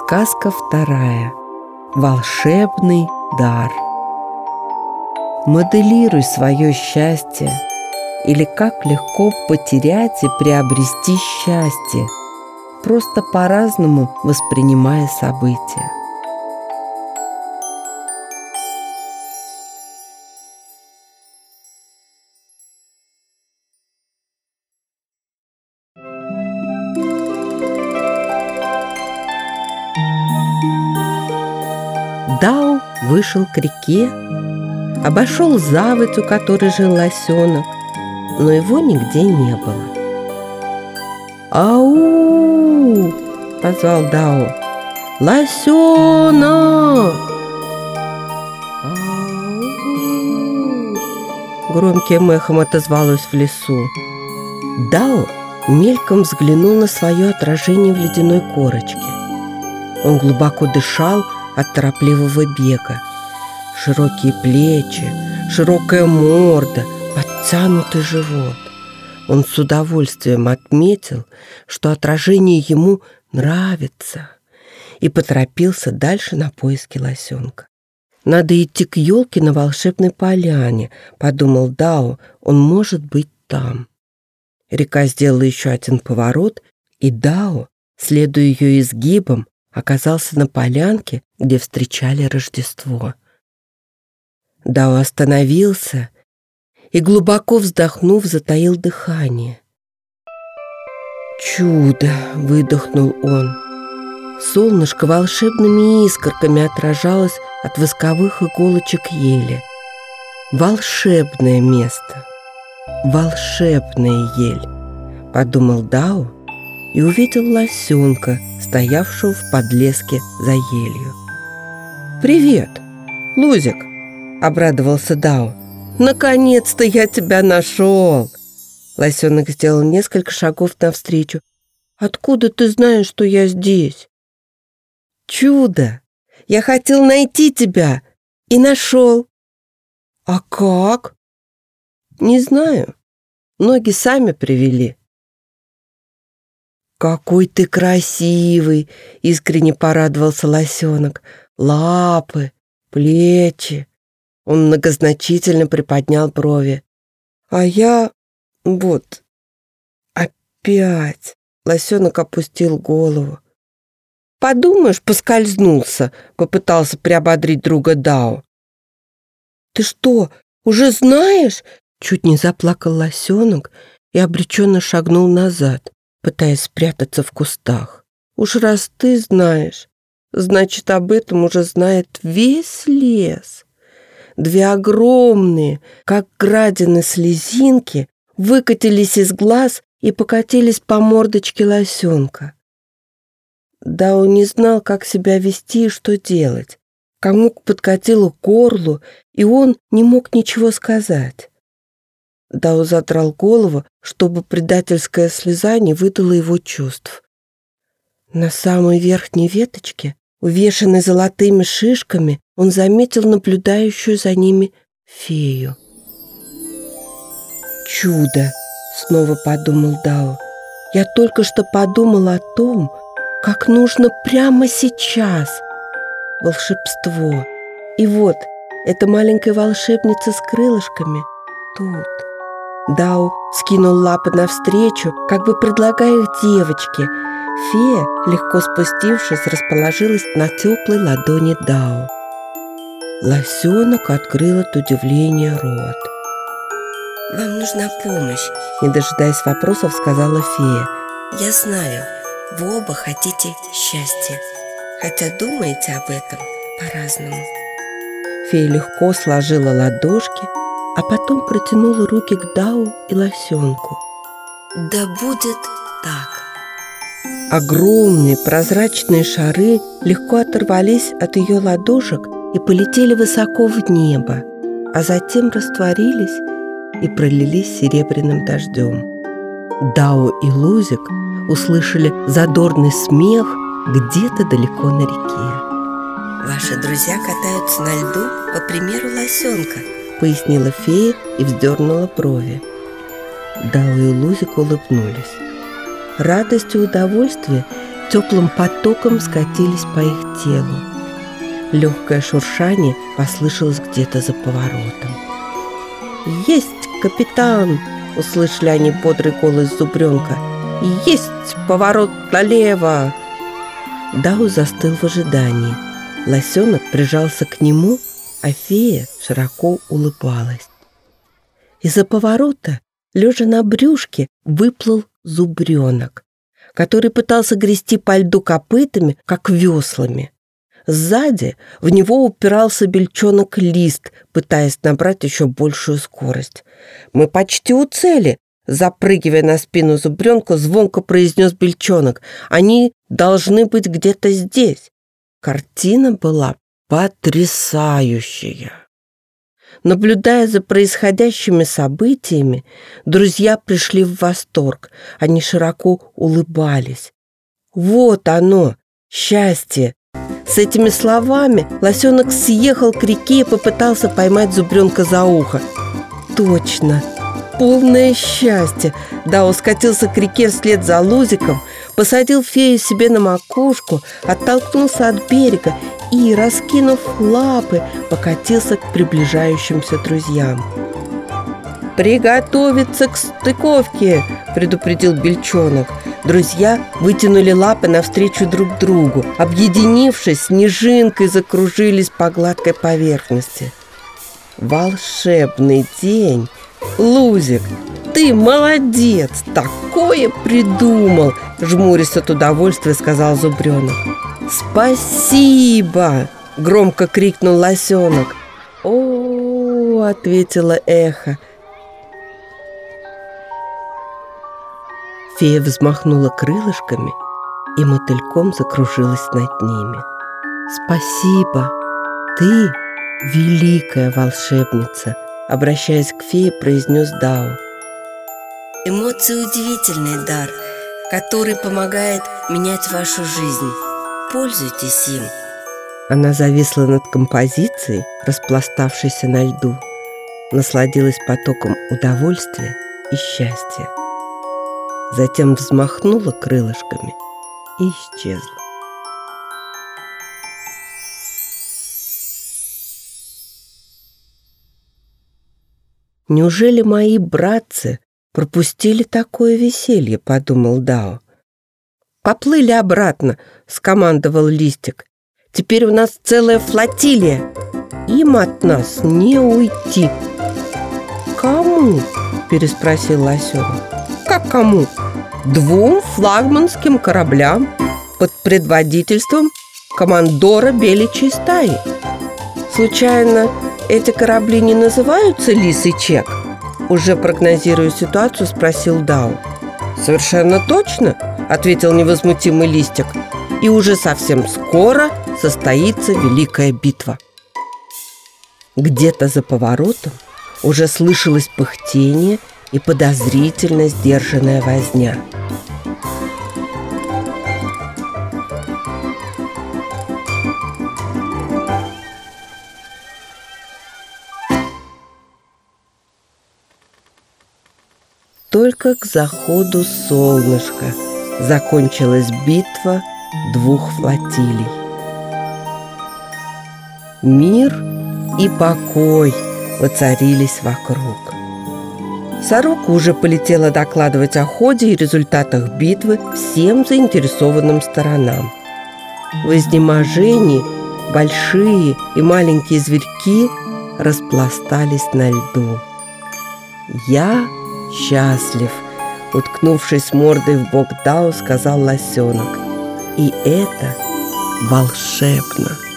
Сказка вторая. Волшебный дар. Моделируй свое счастье, или как легко потерять и приобрести счастье, просто по-разному воспринимая события. Дао вышел к реке, обошел заводь, у которой жил лосенок, но его нигде не было. «Ау!» — позвал Дао. «Лосенок!» «Ау!» — громким эхом отозвалось в лесу. Дао мельком взглянул на свое отражение в ледяной корочке. Он глубоко дышал от торопливого бега. Широкие плечи, широкая морда, подтянутый живот. Он с удовольствием отметил, что отражение ему нравится, и поторопился дальше на поиски лосенка. «Надо идти к елке на волшебной поляне», — подумал Дао, — «он может быть там». Река сделала еще один поворот, и Дао, следуя ее изгибам, оказался на полянке, где встречали Рождество. Дао остановился и, глубоко вздохнув, затаил дыхание. «Чудо!» — выдохнул он. Солнышко волшебными искорками отражалось от восковых иголочек ели. «Волшебное место! Волшебная ель!» — подумал Дао и увидел лосенка, стоявшего в подлеске за елью. «Привет, Лузик!» — обрадовался Дао. «Наконец-то я тебя нашел!» Лосенок сделал несколько шагов навстречу. «Откуда ты знаешь, что я здесь?» «Чудо! Я хотел найти тебя и нашел!» «А как?» «Не знаю. Ноги сами привели». «Какой ты красивый!» — искренне порадовался лосенок. «Лапы, плечи!» Он многозначительно приподнял брови. «А я... вот... опять...» Лосенок опустил голову. «Подумаешь, поскользнулся!» — попытался приободрить друга Дао. «Ты что, уже знаешь?» — чуть не заплакал лосенок и обреченно шагнул назад, пытаясь спрятаться в кустах. «Уж раз ты знаешь, значит, об этом уже знает весь лес». Две огромные, как градины, слезинки выкатились из глаз и покатились по мордочке лосенка. Дао не знал, как себя вести и что делать. Комок подкатило к горлу, и он не мог ничего сказать. Дао задрал голову, чтобы предательская слеза не выдала его чувств. На самой верхней веточке, увешанной золотыми шишками, он заметил наблюдающую за ними фею. «Чудо!» — снова подумал Дао. «Я только что подумал о том, как нужно прямо сейчас. Волшебство. И вот, эта маленькая волшебница с крылышками тут». Дао скинул лапы навстречу, как бы предлагая их девочке. Фея, легко спустившись, расположилась на теплой ладони Дао. Лосенок открыл от удивления рот. «Вам нужна помощь», — не дожидаясь вопросов, сказала фея. «Я знаю, вы оба хотите счастья, хотя думаете об этом по-разному». Фея легко сложила ладошки, а потом протянула руки к Дао и лосенку. «Да будет так». Огромные прозрачные шары легко оторвались от ее ладошек и полетели высоко в небо, а затем растворились и пролились серебряным дождем. Дао и Лузик услышали задорный смех где-то далеко на реке. «Ваши друзья катаются на льду по примеру лосенка», — пояснила фея и вздернула брови. Дао и Лузик улыбнулись. Радость и удовольствие теплым потоком скатились по их телу. Легкое шуршание послышалось где-то за поворотом. «Есть, капитан!» — услышали они бодрый голос зубренка. «Есть поворот налево!» Дау застыл в ожидании. Лосенок прижался к нему, а фея широко улыбалась. Из-за поворота, лежа на брюшке, выплыл зубренок, который пытался грести по льду копытами, как веслами. Сзади в него упирался бельчонок Лист, пытаясь набрать еще большую скорость. «Мы почти у цели!» Запрыгивая на спину зубренка, звонко произнес бельчонок. «Они должны быть где-то здесь». Картина была потрясающая. Наблюдая за происходящими событиями, друзья пришли в восторг. Они широко улыбались. «Вот оно, счастье!» С этими словами лосенок съехал к реке и попытался поймать зубренка за ухо. «Точно! Полное счастье!» Дау скатился к реке вслед за Лузиком, посадил фею себе на макушку, оттолкнулся от берега и, раскинув лапы, покатился к приближающимся друзьям. «Приготовиться к стыковке!» – предупредил бельчонок. Друзья вытянули лапы навстречу друг другу. Объединившись, снежинкой закружились по гладкой поверхности. «Волшебный день! Лузик, ты молодец! Такое придумал!» – жмурясь от удовольствия, сказал зубренок. «Спасибо!» – громко крикнул лосенок. «О-о-о!» – ответило эхо. Фея взмахнула крылышками и мотыльком закружилась над ними. «Спасибо! Ты великая волшебница!» Обращаясь к фее, произнес Дау. Эмоции – удивительный дар, который помогает менять вашу жизнь. Пользуйтесь им. Она зависла над композицией, распластавшейся на льду, насладилась потоком удовольствия и счастья. Затем взмахнула крылышками и исчезла. «Неужели мои братцы пропустили такое веселье?» – подумал Дау. «Поплыли обратно!» – скомандовал Листик. «Теперь у нас целая флотилия. Им от нас не уйти». «Кому?» – переспросил лосенок. «Как кому?» «2 флагманским кораблям под предводительством командора Беличьей стаи». «Случайно эти корабли не называются Лис и Чек?» Уже прогнозируя ситуацию, спросил Дау. «Совершенно точно», — ответил невозмутимый Листик. «И уже совсем скоро состоится великая битва». Где-то за поворотом уже слышалось пыхтение и подозрительно сдержанная возня. Только к заходу солнышка закончилась битва 2 флотилий. Мир и покой воцарились вокруг. Сорока уже полетела докладывать о ходе и результатах битвы всем заинтересованным сторонам. В изнеможении большие и маленькие зверьки распластались на льду. «Я счастлив», — уткнувшись мордой в бок Дау, сказал лосенок. «И это волшебно».